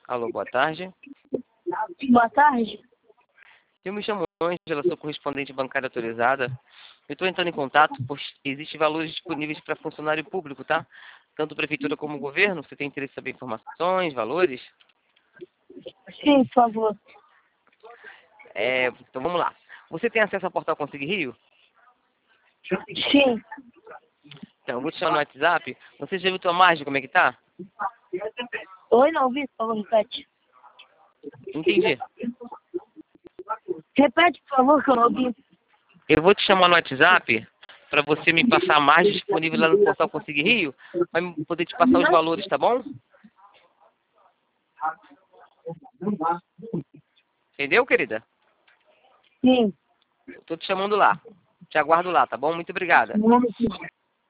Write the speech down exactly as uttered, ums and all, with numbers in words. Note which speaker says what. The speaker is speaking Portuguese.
Speaker 1: Alô, boa tarde.
Speaker 2: Boa tarde.
Speaker 1: Eu me chamo Ângela, sou correspondente bancária autorizada. Eu estou entrando em contato, pois existem valores disponíveis para funcionário público, tá? Tanto prefeitura como governo. Você tem interesse em saber informações, valores?
Speaker 2: Sim, por favor.
Speaker 1: É, então vamos lá. Você tem acesso ao portal Consigo Rio?
Speaker 2: Sim.
Speaker 1: Então, eu vou te chamar no WhatsApp. Você já viu tua margem, como é que tá?
Speaker 2: Oi, não ouvi, por favor, repete.
Speaker 1: Entendi.
Speaker 2: Repete, por favor, que eu não ouvi.
Speaker 1: Eu vou te chamar no WhatsApp para você me passar a margem disponível lá no portal Consigo Rio, para poder te passar os valores, tá bom? Entendeu, querida?
Speaker 2: Sim.
Speaker 1: Estou te chamando lá. Te aguardo lá, tá bom? Muito obrigada.